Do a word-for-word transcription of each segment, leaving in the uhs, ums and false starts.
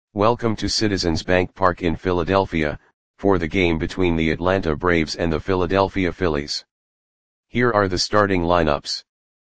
Welcome to Citizens Bank Park in Philadelphia, for the game between the Atlanta Braves and the Philadelphia Phillies. Here are the starting lineups.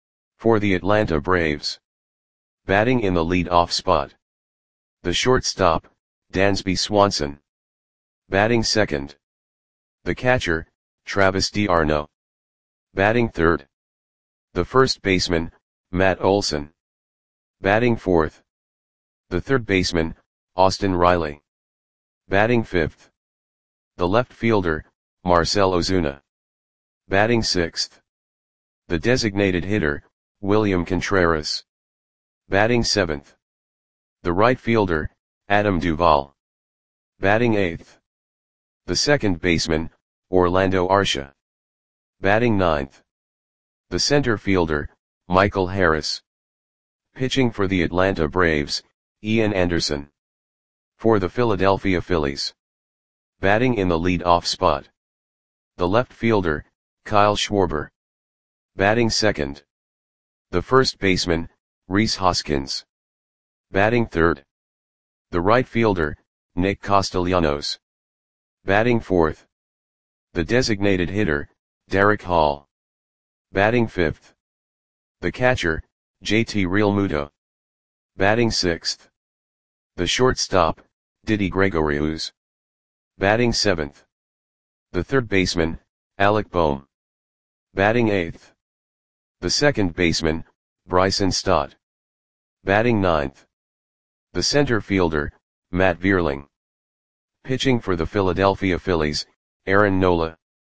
For the Atlanta Braves. Batting in the lead-off spot. The shortstop, Dansby Swanson. Batting second. The catcher, Travis d'Arnaud. Batting third. The first baseman, Matt Olson. Batting fourth. The third baseman, Austin Riley. Batting fifth. The left fielder, Marcell Ozuna. Batting sixth. The designated hitter, William Contreras. Batting seventh. The right fielder, Adam Duvall. Batting eighth. The second baseman, Orlando Arcia. Batting ninth. The center fielder, Michael Harris. Pitching for the Atlanta Braves, Ian Anderson. For the Philadelphia Phillies. Batting in the lead-off spot. The left fielder, Kyle Schwarber. Batting second. The first baseman, Rhys Hoskins. Batting third. The right fielder, Nick Castellanos. Batting fourth. The designated hitter, Derek Hall. Batting fifth. The catcher, J T Realmuto. Batting sixth. The shortstop, Didi Gregorius. Batting seventh. The third baseman, Alec Bohm. Batting eighth. The second baseman, Bryson Stott. Batting ninth. The center fielder, Matt Vierling. Pitching for the Philadelphia Phillies, Aaron Nola.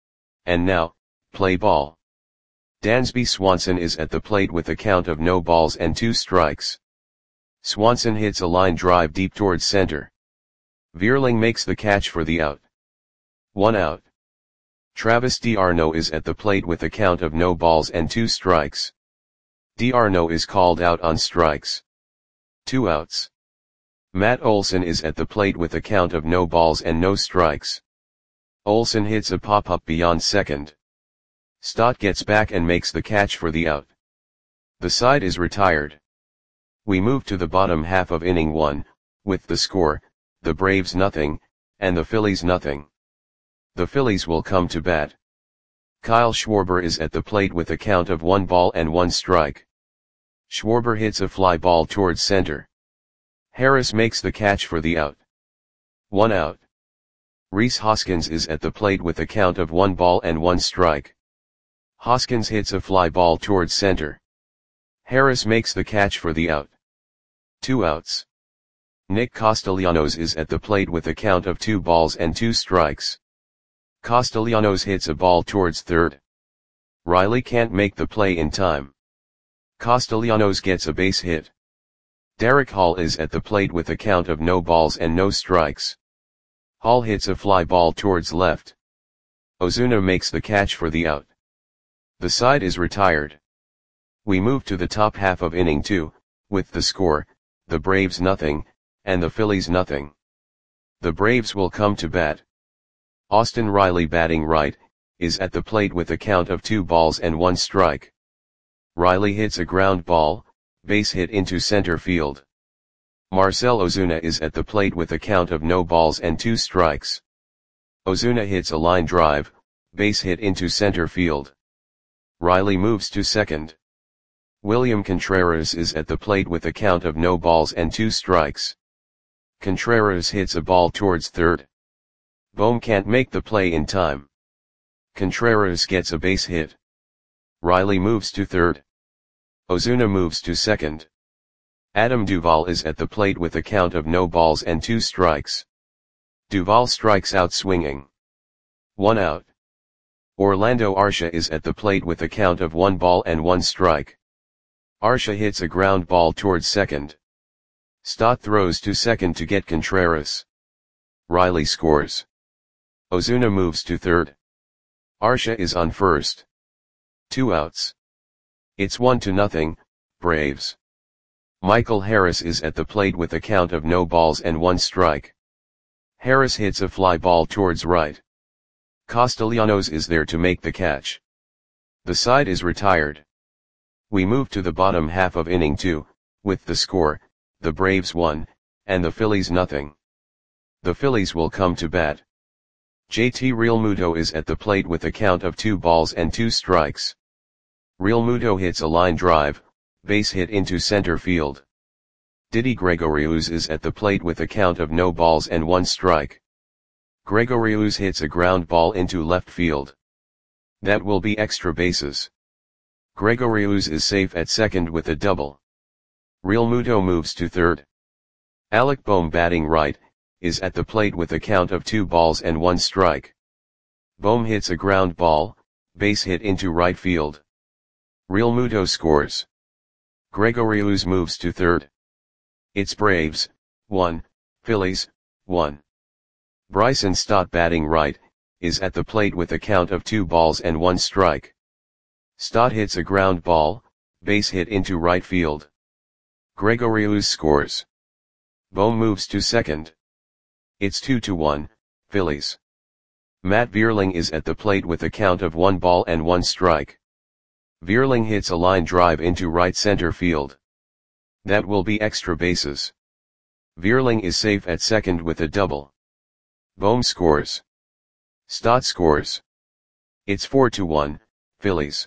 And now, play ball. Dansby Swanson is at the plate with a count of no balls and two strikes. Swanson hits a line drive deep towards center. Vierling makes the catch for the out. One out. Travis d'Arnaud is at the plate with a count of no balls and two strikes. D'Arnaud is called out on strikes. Two outs. Matt Olson is at the plate with a count of no balls and no strikes. Olson hits a pop-up beyond second. Stott gets back and makes the catch for the out. The side is retired. We move to the bottom half of inning one, with the score, the Braves nothing, and the Phillies nothing. The Phillies will come to bat. Kyle Schwarber is at the plate with a count of one ball and one strike. Schwarber hits a fly ball towards center. Harris makes the catch for the out. One out. Rhys Hoskins is at the plate with a count of one ball and one strike. Hoskins hits a fly ball towards center. Harris makes the catch for the out. Two outs. Nick Castellanos is at the plate with a count of two balls and two strikes. Castellanos hits a ball towards third. Riley can't make the play in time. Castellanos gets a base hit. Derek Hall is at the plate with a count of no balls and no strikes. Hall hits a fly ball towards left. Ozuna makes the catch for the out. The side is retired. We move to the top half of inning two, with the score, the Braves nothing, and the Phillies nothing. The Braves will come to bat. Austin Riley, batting right, is at the plate with a count of two balls and one strike. Riley hits a ground ball, base hit into center field. Marcell Ozuna is at the plate with a count of no balls and two strikes. Ozuna hits a line drive, base hit into center field. Riley moves to second. William Contreras is at the plate with a count of no balls and two strikes. Contreras hits a ball towards third. Bohm can't make the play in time. Contreras gets a base hit. Riley moves to third. Ozuna moves to second. Adam Duvall is at the plate with a count of no balls and two strikes. Duvall strikes out swinging. One out. Orlando Arcia is at the plate with a count of one ball and one strike. Arcia hits a ground ball towards second. Stott throws to second to get Contreras. Riley scores. Ozuna moves to third. Arcia is on first. Two outs. It's one to nothing, Braves. Michael Harris is at the plate with a count of no balls and one strike. Harris hits a fly ball towards right. Castellanos is there to make the catch. The side is retired. We move to the bottom half of inning two, with the score, the Braves one, and the Phillies nothing. The Phillies will come to bat. J T Realmuto is at the plate with a count of two balls and two strikes. Realmuto hits a line drive, base hit into center field. Didi Gregorius is at the plate with a count of no balls and one strike. Gregorius hits a ground ball into left field. That will be extra bases. Gregorius is safe at second with a double. Realmuto moves to third. Alec Bohm, batting right, is at the plate with a count of two balls and one strike. Bohm hits a ground ball, base hit into right field. Realmuto scores. Gregorius moves to third. It's Braves, one, Phillies, one. Bryson Stott, batting right, is at the plate with a count of two balls and one strike. Stott hits a ground ball, base hit into right field. Gregorius scores. Bohm moves to second. It's two to one, Phillies. Matt Vierling is at the plate with a count of one ball and one strike. Vierling hits a line drive into right center field. That will be extra bases. Vierling is safe at second with a double. Bohm scores. Stott scores. It's four to one, Phillies.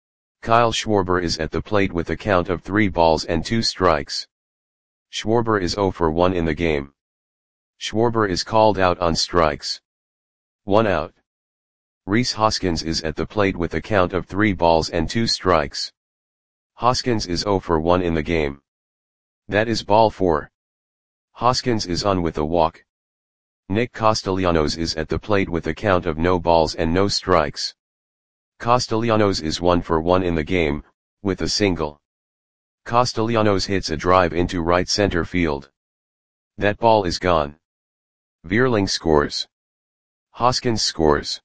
Kyle Schwarber is at the plate with a count of three balls and two strikes. Schwarber is zero for one in the game. Schwarber is called out on strikes. One out. Rhys Hoskins is at the plate with a count of three balls and two strikes. Hoskins is zero for one in the game. That is ball four. Hoskins is on with a walk. Nick Castellanos is at the plate with a count of no balls and no strikes. Castellanos is one for one in the game, with a single. Castellanos hits a drive into right center field. That ball is gone. Vierling scores. Hoskins scores.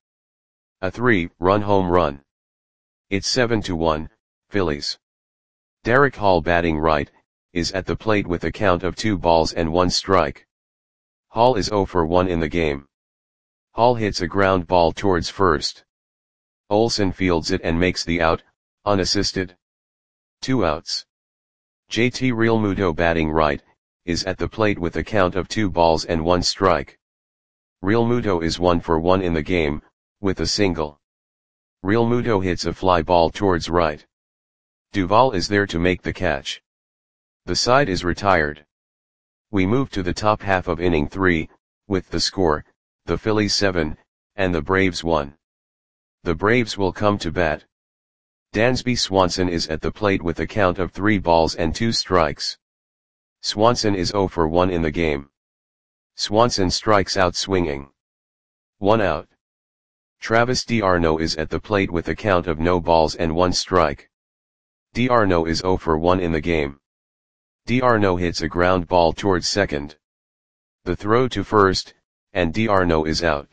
A three-run home run. It's seven to one, Phillies. Derek Hall, batting right, is at the plate with a count of two balls and one strike. Hall is zero for one in the game. Hall hits a ground ball towards first. Olsen fields it and makes the out, unassisted. Two outs. J T Realmuto, batting right, is at the plate with a count of two balls and one strike. Realmuto is one for one in the game, with a single. Realmuto hits a fly ball towards right. Duvall is there to make the catch. The side is retired. We move to the top half of inning three, with the score, the Phillies seven, and the Braves one. The Braves will come to bat. Dansby Swanson is at the plate with a count of three balls and two strikes. Swanson is zero for one in the game. Swanson strikes out swinging. One out. Travis d'Arnaud is at the plate with a count of no balls and one strike. D'Arnaud is zero for one in the game. D'Arnaud hits a ground ball towards second. The throw to first, and D'Arnaud is out.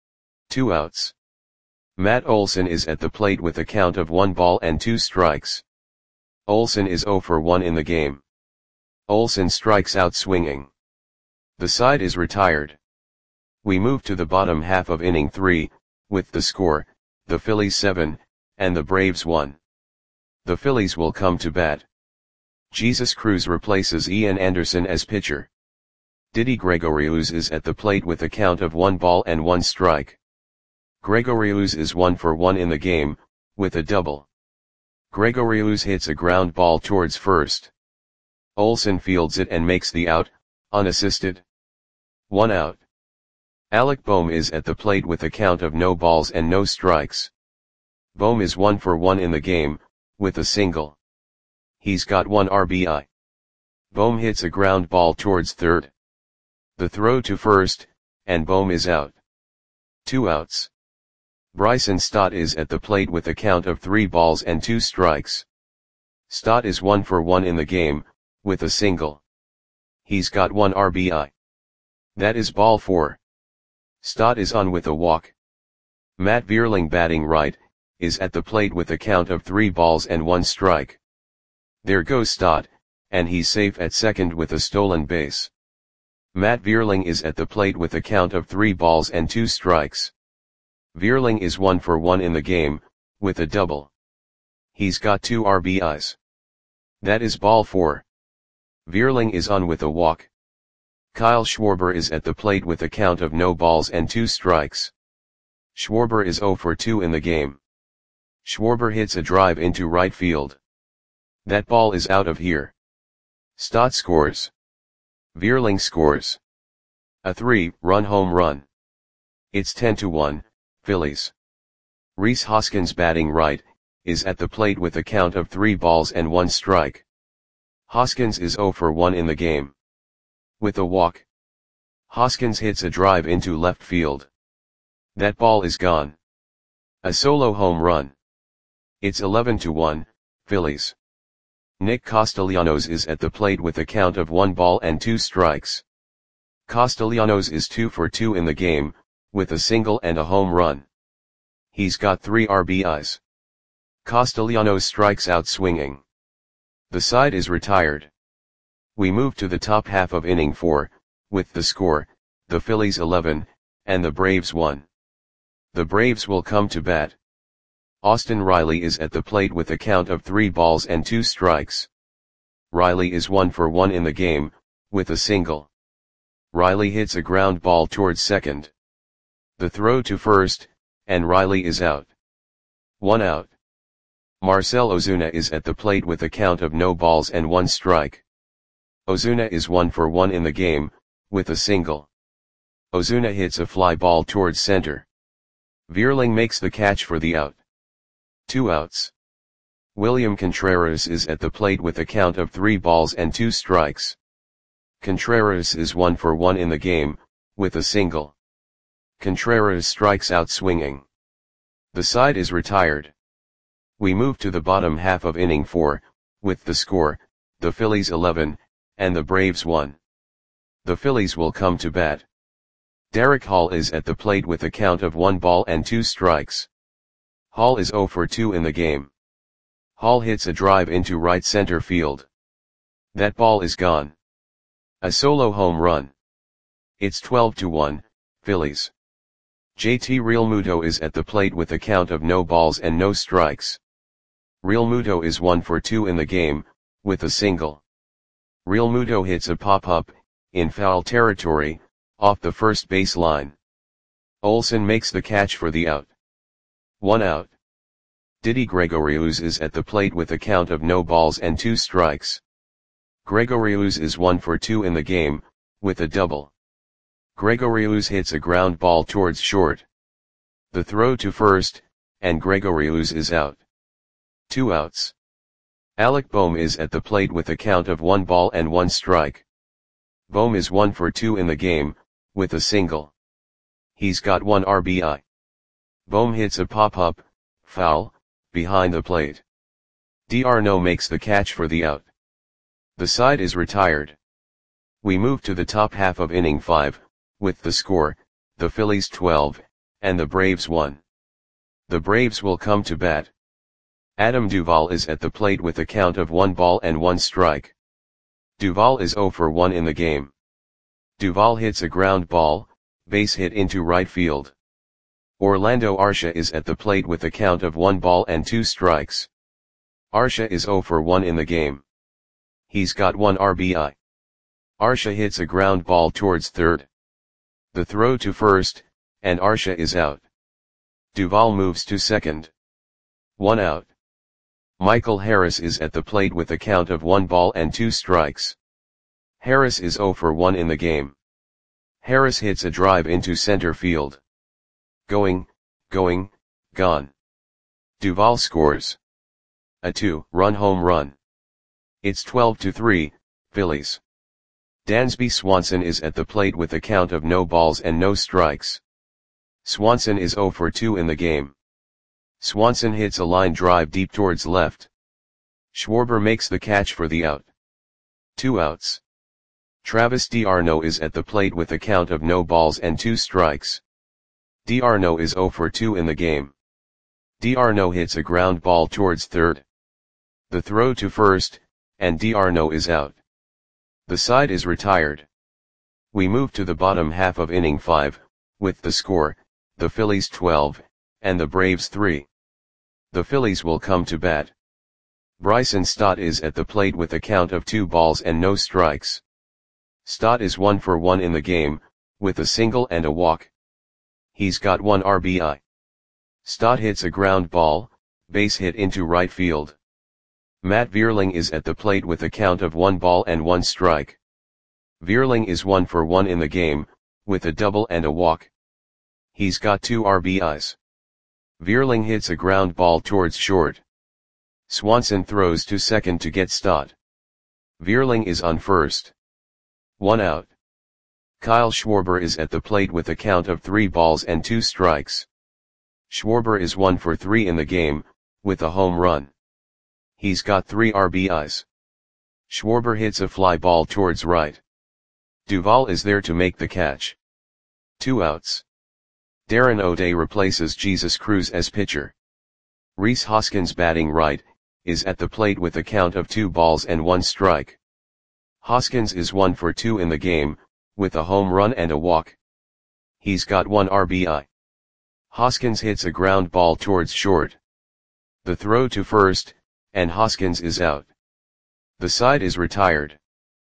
Two outs. Matt Olson is at the plate with a count of one ball and two strikes. Olson is zero for one in the game. Olson strikes out swinging. The side is retired. We move to the bottom half of inning three, with the score, the Phillies seven, and the Braves one. The Phillies will come to bat. Jesus Cruz replaces Ian Anderson as pitcher. Didi Gregorius is at the plate with a count of one ball and one strike. Gregorius is one for one in the game, with a double. Gregorius hits a ground ball towards first. Olsen fields it and makes the out, unassisted. One out. Alec Bohm is at the plate with a count of no balls and no strikes. Bohm is one for one in the game, with a single. He's got one R B I. Bohm hits a ground ball towards third. The throw to first, and Bohm is out. Two outs. Bryson Stott is at the plate with a count of three balls and two strikes. Stott is one for one in the game, with a single. He's got one R B I. That is ball four. Stott is on with a walk. Matt Vierling, batting right, is at the plate with a count of three balls and one strike. There goes Stott, and he's safe at second with a stolen base. Matt Vierling is at the plate with a count of three balls and two strikes. Vierling is one for one in the game, with a double. He's got two R B Is. That is ball four. Vierling is on with a walk. Kyle Schwarber is at the plate with a count of no balls and two strikes. Schwarber is zero for two in the game. Schwarber hits a drive into right field. That ball is out of here. Stott scores. Vierling scores. A three-run home run. It's ten to one, Phillies. Rhys Hoskins, batting right, is at the plate with a count of three balls and one strike. Hoskins is zero for one in the game. With a walk, Hoskins hits a drive into left field. That ball is gone. A solo home run. It's eleven to one, Phillies. Nick Castellanos is at the plate with a count of one ball and two strikes. Castellanos is two for two in the game, with a single and a home run. He's got three R B Is. Castellanos strikes out swinging. The side is retired. We move to the top half of inning four, with the score, the Phillies eleven, and the Braves one. The Braves will come to bat. Austin Riley is at the plate with a count of three balls and two strikes. Riley is one for one in the game, with a single. Riley hits a ground ball towards second. The throw to first, and Riley is out. One out. Marcell Ozuna is at the plate with a count of no balls and one strike. Ozuna is one for one in the game, with a single. Ozuna hits a fly ball towards center. Vierling makes the catch for the out. Two outs. William Contreras is at the plate with a count of three balls and two strikes. Contreras is one for one in the game, with a single. Contreras strikes out swinging. The side is retired. We move to the bottom half of inning four, with the score, the Phillies eleven, and the Braves one. The Phillies will come to bat. Derek Hall is at the plate with a count of one ball and two strikes. Hall is zero for two in the game. Hall hits a drive into right center field. That ball is gone. A solo home run. It's twelve to one, Phillies. J T Realmuto is at the plate with a count of no balls and no strikes. Realmuto is one for two in the game, with a single. Realmuto hits a pop-up, in foul territory, off the first base line. Olson makes the catch for the out. One out. Didi Gregorius is at the plate with a count of no balls and two strikes. Gregorius is one for two in the game, with a double. Gregorius hits a ground ball towards short. The throw to first, and Gregorius is out. Two outs. Alec Bohm is at the plate with a count of one ball and one strike. Bohm is one for two in the game, with a single. He's got one R B I. Bohm hits a pop-up, foul, behind the plate. D'Arnaud makes the catch for the out. The side is retired. We move to the top half of inning five, with the score, the Phillies twelve, and the Braves one. The Braves will come to bat. Adam Duvall is at the plate with a count of one ball and one strike. Duvall is zero for one in the game. Duvall hits a ground ball, base hit into right field. Orlando Arcia is at the plate with a count of one ball and two strikes. Arcia is zero for one in the game. He's got one R B I. Arcia hits a ground ball towards third. The throw to first, and Arcia is out. Duvall moves to second. One out. Michael Harris is at the plate with a count of one ball and two strikes. Harris is zero for one in the game. Harris hits a drive into center field. Going, going, gone. Duvall scores. A two-run home run. It's twelve to three, Phillies. Dansby Swanson is at the plate with a count of no balls and no strikes. Swanson is zero for two in the game. Swanson hits a line drive deep towards left. Schwarber makes the catch for the out. Two outs. Travis D'Arnaud is at the plate with a count of no balls and two strikes. D'Arnaud is zero for two in the game. D'Arnaud hits a ground ball towards third. The throw to first, and D'Arnaud is out. The side is retired. We move to the bottom half of inning five, with the score, the Phillies twelve, and the Braves three. The Phillies will come to bat. Bryson Stott is at the plate with a count of two balls and no strikes. Stott is one for one in the game, with a single and a walk. He's got one R B I. Stott hits a ground ball, base hit into right field. Matt Vierling is at the plate with a count of one ball and one strike. Vierling is one for one in the game, with a double and a walk. He's got two R B Is. Vierling hits a ground ball towards short. Swanson throws to second to get Stott. Vierling is on first. One out. Kyle Schwarber is at the plate with a count of three balls and two strikes. Schwarber is one for three in the game, with a home run. He's got three R B Is. Schwarber hits a fly ball towards right. Duvall is there to make the catch. Two outs. Darren O'Day replaces Jesus Cruz as pitcher. Rhys Hoskins, batting right, is at the plate with a count of two balls and one strike. Hoskins is one for two in the game, with a home run and a walk. He's got one R B I. Hoskins hits a ground ball towards short. The throw to first, and Hoskins is out. The side is retired.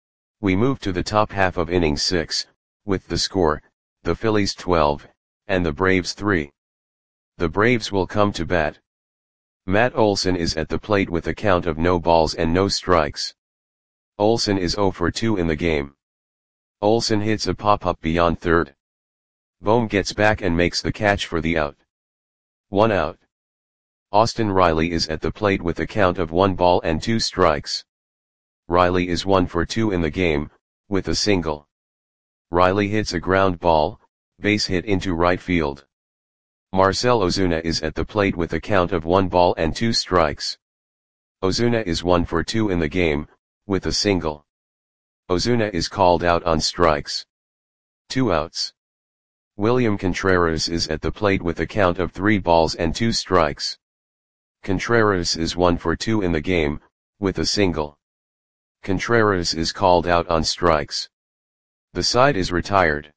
We move to the top half of inning six, with the score, the Phillies twelve, and the Braves three. The Braves will come to bat. Matt Olson is at the plate with a count of no balls and no strikes. Olson is zero for two in the game. Olson hits a pop-up beyond third. Bohm gets back and makes the catch for the out. One out. Austin Riley is at the plate with a count of one ball and two strikes. Riley is one for two in the game, with a single. Riley hits a ground ball, base hit into right field. Marcell Ozuna is at the plate with a count of one ball and two strikes. Ozuna is one for two in the game, with a single. Ozuna is called out on strikes. Two outs. William Contreras is at the plate with a count of three balls and two strikes. Contreras is one for two in the game, with a single. Contreras is called out on strikes. The side is retired.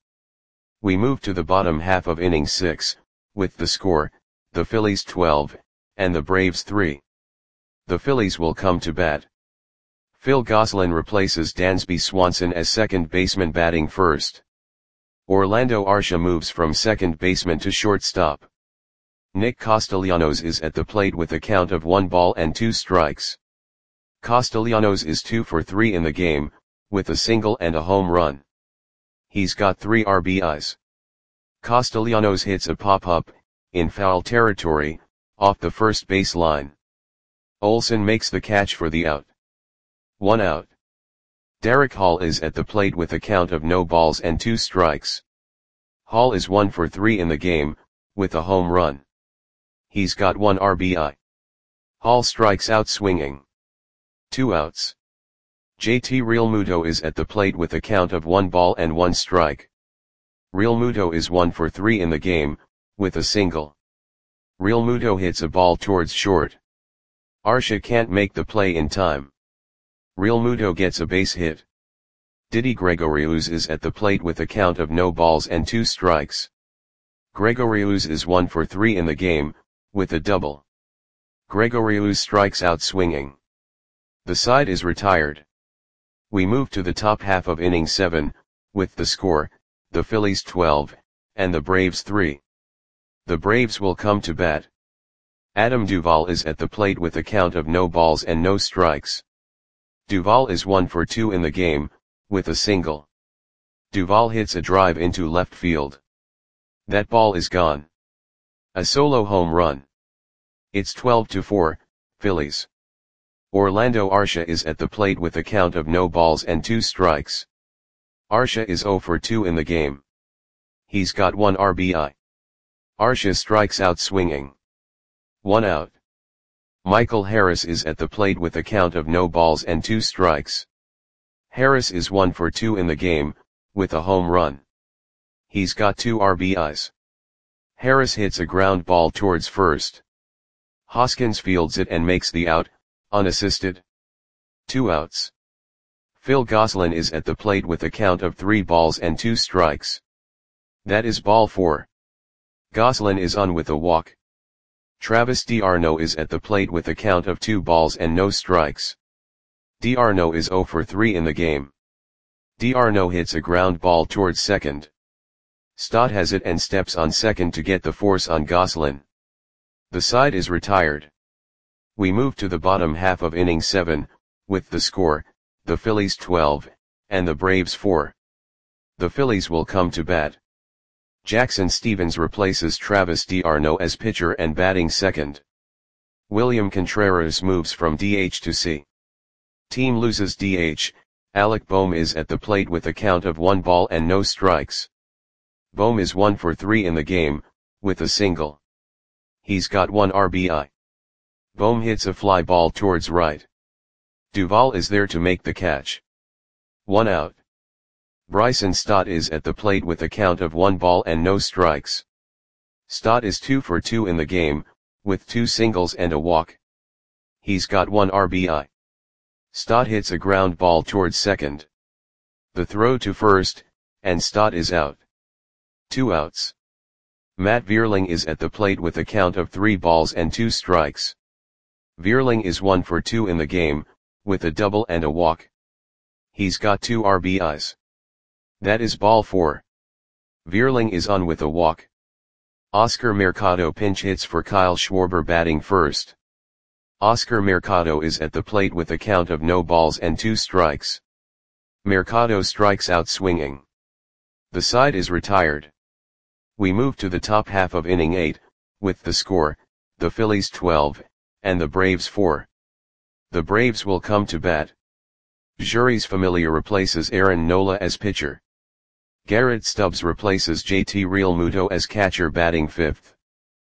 We move to the bottom half of inning six, with the score, the Phillies twelve, and the Braves three. The Phillies will come to bat. Phil Gosselin replaces Dansby Swanson as second baseman, batting first. Orlando Arcia moves from second baseman to shortstop. Nick Castellanos is at the plate with a count of one ball and two strikes. Castellanos is two for three in the game, with a single and a home run. He's got three R B Is. Castellanos hits a pop-up, in foul territory, off the first base line. Olson makes the catch for the out. One out. Derek Hall is at the plate with a count of no balls and two strikes. Hall is one for three in the game, with a home run. He's got one R B I. Hall strikes out swinging. Two outs. J T Realmuto is at the plate with a count of one ball and one strike. Realmuto is one for three in the game, with a single. Realmuto hits a ball towards short. Arcia can't make the play in time. Realmuto gets a base hit. Didi Gregorius is at the plate with a count of no balls and two strikes. Gregorius is one for three in the game, with a double. Gregorius strikes out swinging. The side is retired. We move to the top half of inning seven, with the score, the Phillies twelve, and the Braves three. The Braves will come to bat. Adam Duvall is at the plate with a count of no balls and no strikes. Duvall is one for two in the game, with a single. Duvall hits a drive into left field. That ball is gone. A solo home run. It's twelve to four, Phillies. Orlando Arcia is at the plate with a count of no balls and two strikes. Arcia is zero for two in the game. He's got one R B I. Arcia strikes out swinging. One out. Michael Harris is at the plate with a count of no balls and two strikes. Harris is one for two in the game, with a home run. He's got two R B Is. Harris hits a ground ball towards first. Hoskins fields it and makes the out, unassisted. Two outs. Phil Gosselin is at the plate with a count of three balls and two strikes. That is ball four. Gosselin is on with a walk. Travis d'Arnaud is at the plate with a count of two balls and no strikes. D'Arnaud is zero for three in the game. D'Arnaud hits a ground ball towards second. Stott has it and steps on second to get the force on Gosselin. The side is retired. We move to the bottom half of inning seven, with the score, the Phillies twelve, and the Braves four. The Phillies will come to bat. Jackson Stephens replaces Travis D'Arnaud as pitcher and batting second. William Contreras moves from D H to C. Team loses D H, Alec Bohm is at the plate with a count of one ball and no strikes. Bohm is one for three in the game, with a single. He's got one R B I. Bohm hits a fly ball towards right. Duvall is there to make the catch. One out. Bryson Stott is at the plate with a count of one ball and no strikes. Stott is two for two in the game, with two singles and a walk. He's got one R B I. Stott hits a ground ball towards second. The throw to first, and Stott is out. Two outs. Matt Vierling is at the plate with a count of three balls and two strikes. Vierling is one for two in the game, with a double and a walk. He's got two R B Is. That is ball four. Vierling is on with a walk. Oscar Mercado pinch hits for Kyle Schwarber batting first. Oscar Mercado is at the plate with a count of no balls and two strikes. Mercado strikes out swinging. The side is retired. We move to the top half of inning eight, with the score, the Phillies twelve, and the Braves four. The Braves will come to bat. Jeurys Familia replaces Aaron Nola as pitcher. Garrett Stubbs replaces J T Realmuto as catcher batting fifth.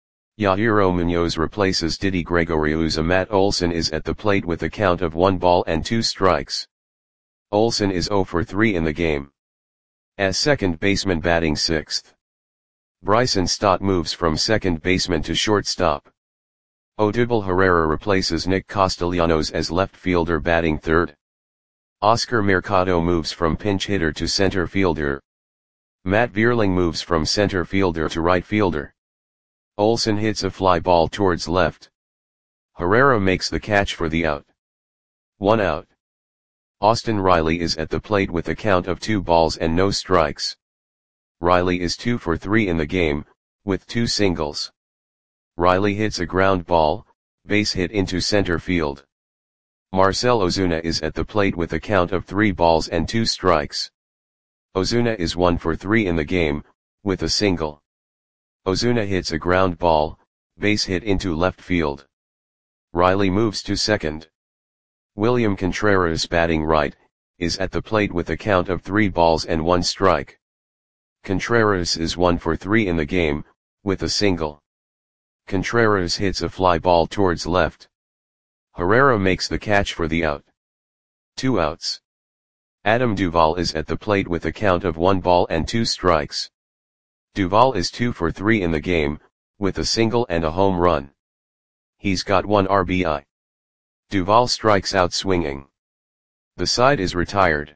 Yairo Munoz replaces Didi Gregorius. Matt Olson is at the plate with a count of one ball and two strikes. Olson is zero for three in the game. As second baseman batting sixth. Bryson Stott moves from second baseman to shortstop. Odubel Herrera replaces Nick Castellanos as left fielder batting third. Oscar Mercado moves from pinch hitter to center fielder. Matt Vierling moves from center fielder to right fielder. Olson hits a fly ball towards left. Herrera makes the catch for the out. One out. Austin Riley is at the plate with a count of two balls and no strikes. Riley is two for three in the game, with two singles. Riley hits a ground ball, base hit into center field. Marcell Ozuna is at the plate with a count of three balls and two strikes. Ozuna is one for three in the game, with a single. Ozuna hits a ground ball, base hit into left field. Riley moves to second. William Contreras batting right, is at the plate with a count of three balls and one strike. Contreras is one for three in the game, with a single. Contreras hits a fly ball towards left. Herrera makes the catch for the out. Two outs. Adam Duvall is at the plate with a count of one ball and two strikes. Duvall is two for three in the game, with a single and a home run. He's got one R B I. Duvall strikes out swinging. The side is retired.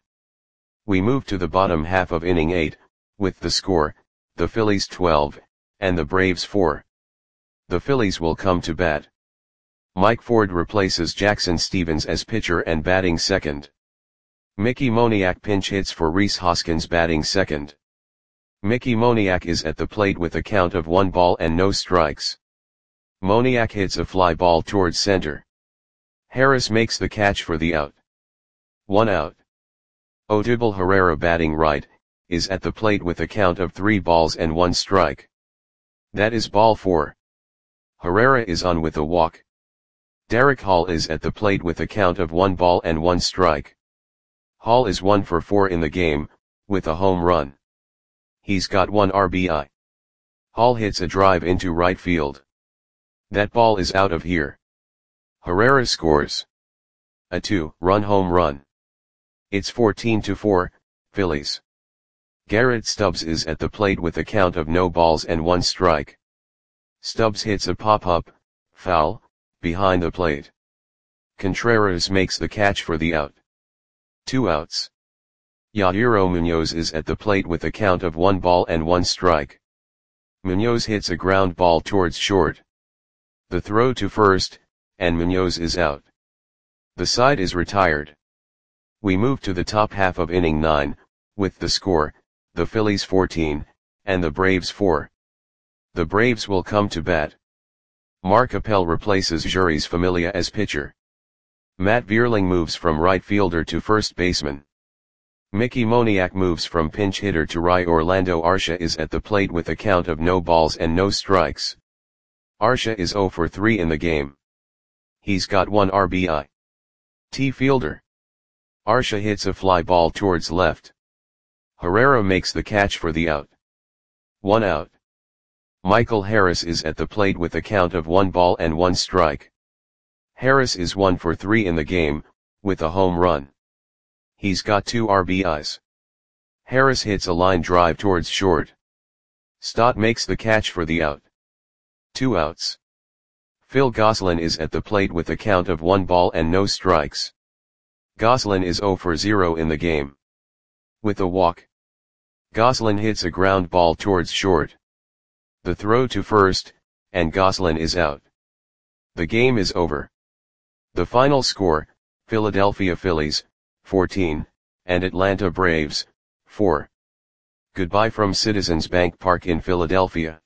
We move to the bottom half of inning eight, with the score, the Phillies twelve, and the Braves four. The Phillies will come to bat. Mike Ford replaces Jackson Stephens as pitcher and batting second. Mickey Moniak pinch hits for Rhys Hoskins batting second. Mickey Moniak is at the plate with a count of one ball and no strikes. Moniak hits a fly ball towards center. Harris makes the catch for the out. One out. Odubel Herrera batting right, is at the plate with a count of three balls and one strike. That is ball four. Herrera is on with a walk. Derek Hall is at the plate with a count of one ball and one strike. Hall is one for four in the game, with a home run. He's got one R B I. Hall hits a drive into right field. That ball is out of here. Herrera scores a two-run home run. It's fourteen to four, Phillies. Garrett Stubbs is at the plate with a count of no balls and one strike. Stubbs hits a pop-up, foul, behind the plate. Contreras makes the catch for the out. Two outs. Yairo Munoz is at the plate with a count of one ball and one strike. Munoz hits a ground ball towards short. The throw to first, and Munoz is out. The side is retired. We move to the top half of inning nine, with the score, the Phillies fourteen, and the Braves four. The Braves will come to bat. Mark Appel replaces Jeurys Familia as pitcher. Matt Vierling moves from right fielder to first baseman. Mickey Moniak moves from pinch hitter to right. Orlando Arcia is at the plate with a count of no balls and no strikes. Arcia is zero for three in the game. He's got one R B I. T fielder. Arcia hits a fly ball towards left. Herrera makes the catch for the out. One out. Michael Harris is at the plate with a count of one ball and one strike. Harris is one for three in the game, with a home run. He's got two R B Is. Harris hits a line drive towards short. Stott makes the catch for the out. Two outs. Phil Gosselin is at the plate with a count of one ball and no strikes. Gosselin is zero for zero in the game. With a walk. Gosselin hits a ground ball towards short. The throw to first, and Gosselin is out. The game is over. The final score, Philadelphia Phillies, fourteen, and Atlanta Braves, four. Goodbye from Citizens Bank Park in Philadelphia.